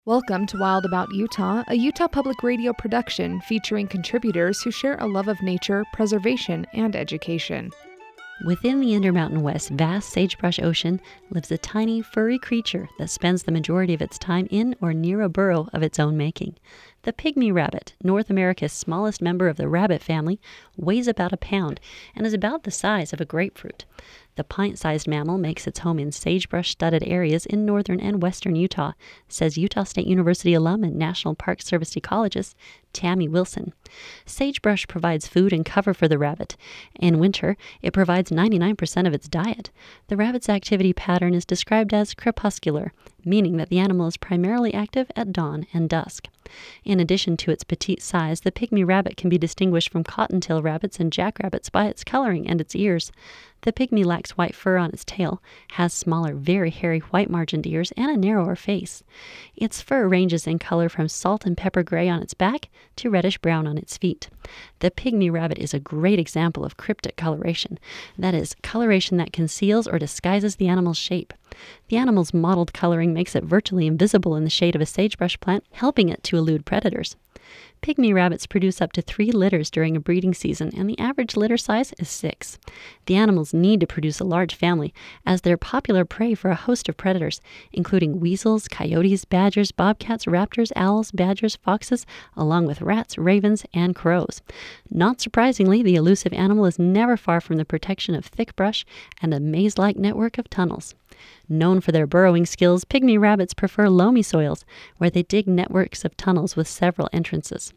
Welcome to Wild About Utah, a Utah Public Radio production featuring contributors who share a love of nature, preservation, and education. Within the Intermountain West's vast sagebrush ocean lives a tiny, furry creature that spends the majority of its time in or near a burrow of its own making. The pygmy rabbit, North America's smallest member of the rabbit family, weighs about a pound and is about the size of a grapefruit. The pint-sized mammal makes its home in sagebrush-studded areas in northern and western Utah, says Utah State University alum and National Park Service ecologist Tammy Wilson. Sagebrush provides food and cover for the rabbit. In winter, it provides 99% of its diet. The rabbit's activity pattern is described as crepuscular, meaning that the animal is primarily active at dawn and dusk. In addition to its petite size, the pygmy rabbit can be distinguished from cottontail rabbits and jackrabbits by its coloring and its ears. The pygmy lacks white fur on its tail, has smaller, very hairy white-margined ears, and a narrower face. Its fur ranges in color from salt and pepper gray on its back to reddish-brown on its feet. The pygmy rabbit is a great example of cryptic coloration, that is, coloration that conceals or disguises the animal's shape. The animal's mottled coloring makes it virtually invisible in the shade of a sagebrush plant, helping it to elude predators. Pygmy rabbits produce up to 3 litters during a breeding season, and the average litter size is 6. The animals need to produce a large family, as they're popular prey for a host of predators, including weasels, coyotes, badgers, bobcats, raptors, owls, badgers, foxes, along with rats, ravens, and crows. Not surprisingly, the elusive animal is never far from the protection of thick brush and a maze-like network of tunnels. Known for their burrowing skills, pygmy rabbits prefer loamy soils, where they dig networks of tunnels with several entrances.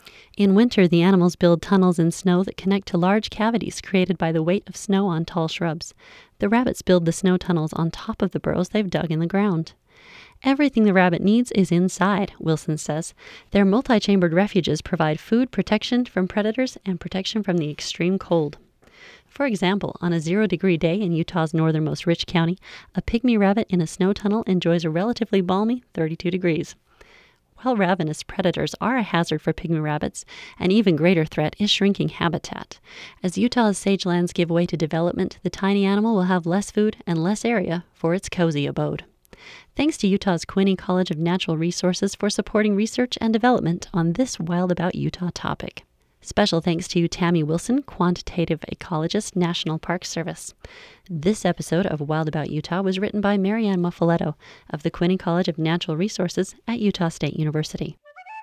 In winter, the animals build tunnels in snow that connect to large cavities created by the weight of snow on tall shrubs. The rabbits build the snow tunnels on top of the burrows they've dug in the ground. Everything the rabbit needs is inside, Wilson says. Their multi-chambered refuges provide food, protection from predators, and protection from the extreme cold. For example, on a 0-degree day in Utah's northernmost Rich County, a pygmy rabbit in a snow tunnel enjoys a relatively balmy 32 degrees. While ravenous predators are a hazard for pygmy rabbits, an even greater threat is shrinking habitat. As Utah's sagelands give way to development, the tiny animal will have less food and less area for its cozy abode. Thanks to Utah's Quinney College of Natural Resources for supporting research and development on this Wild About Utah topic. Special thanks to Tammy Wilson, quantitative ecologist, National Park Service. This episode of Wild About Utah was written by Marianne Muffaletto of the Quinney College of Natural Resources at Utah State University.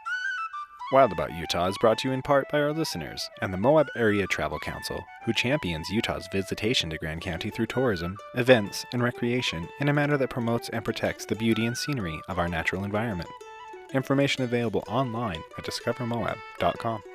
Wild About Utah is brought to you in part by our listeners and the Moab Area Travel Council, who champions Utah's visitation to Grand County through tourism, events, and recreation in a manner that promotes and protects the beauty and scenery of our natural environment. Information available online at discovermoab.com.